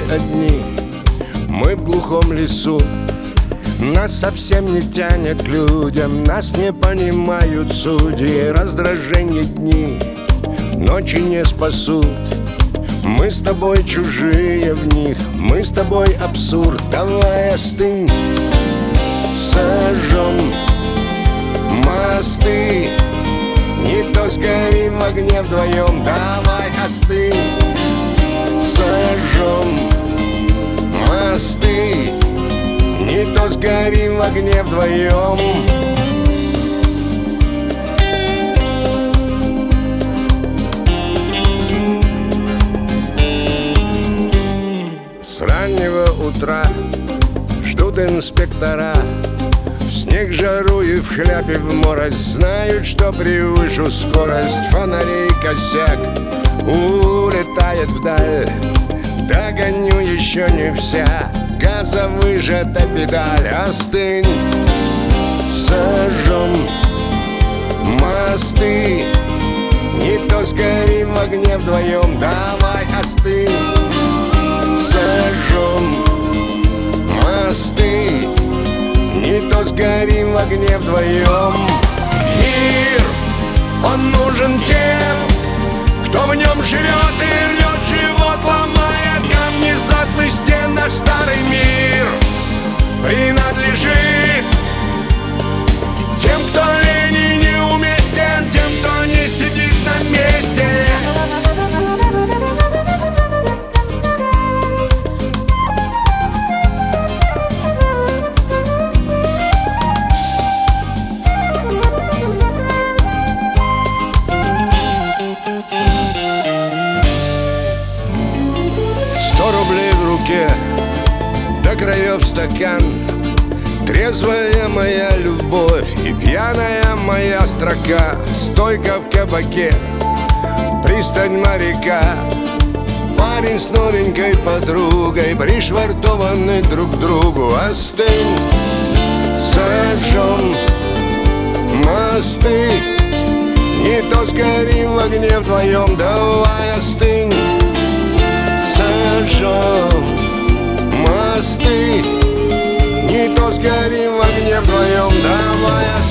одни, мы в глухом лесу. Нас совсем не тянет к людям, нас не понимают судьи. Раздражение дни ночи не спасут. Мы с тобой чужие в них, мы с тобой абсурд. Давай остынь, сожжем мосты, не то сгорим в огне вдвоем. Давай остынь, сожжем мосты, не то сгорим в огне вдвоем. С раннего утра ждут инспектора, в снег, жару и в хляпе в мороз. Знают, что превышу скорость, фонарей косяк улетает вдаль. Догоню еще не вся, газа выжата педаль. Остынь, сожжем мосты, не то сгорим в огне вдвоем. Давай остынь, сожжем мосты, не то сгорим в огне вдвоем. Мир, он нужен тем, кто в нем живет и рвет живот, ломая камни затлых стен. Наш старый мир принадлежит тем, кто лень и неуместен, тем, кто не сидит на месте. До краев стакан, трезвая моя любовь и пьяная моя строка. Стойка в кабаке, пристань моряка, парень с новенькой подругой, пришвартованы друг к другу. Остынь, сожжем мосты, не то сгорим в огне вдвоем. Давай остынь, сожжем мосты, не то сгорим в огне вдвоем. Давай